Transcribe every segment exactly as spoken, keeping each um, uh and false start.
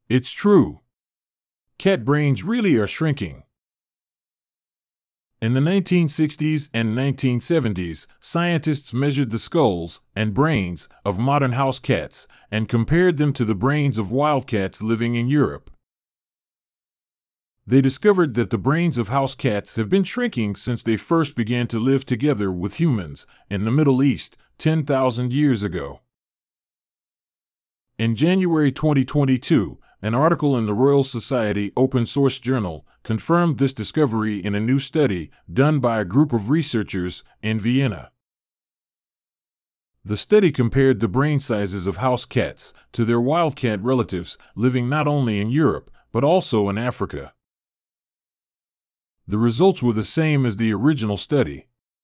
It's true. Cat brains really are shrinking. In the nineteen sixties and nineteen seventies, scientists measured the skulls and brains of modern house cats and compared them to the brains of wildcats living in Europe. They discovered that the brains of house cats have been shrinking since they first began to live together with humans in the Middle East ten thousand years ago. In January twenty twenty-two, an article in the Royal Society Open Source Journal confirmed this discovery in a new study done by a group of researchers in Vienna. The study compared the brain sizes of house cats to their wildcat relatives living not only in Europe, but also in Africa. The results were the same as the original study.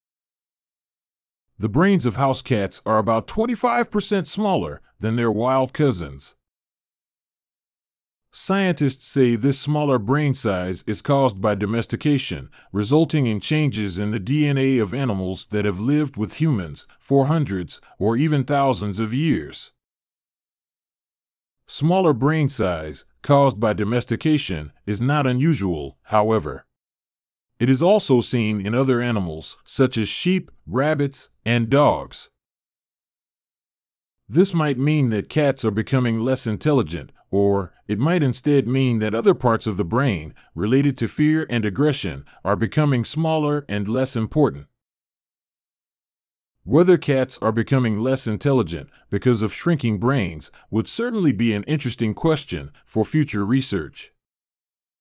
The brains of house cats are about twenty-five percent smaller than their wild cousins. Scientists say this smaller brain size is caused by domestication, resulting in changes in the D N A of animals that have lived with humans for hundreds or even thousands of years. Smaller brain size, caused by domestication, is not unusual, however. It is also seen in other animals, such as sheep, rabbits, and dogs. This might mean that cats are becoming less intelligent, or it might instead mean that other parts of the brain, related to fear and aggression, are becoming smaller and less important. Whether cats are becoming less intelligent because of shrinking brains would certainly be an interesting question for future research.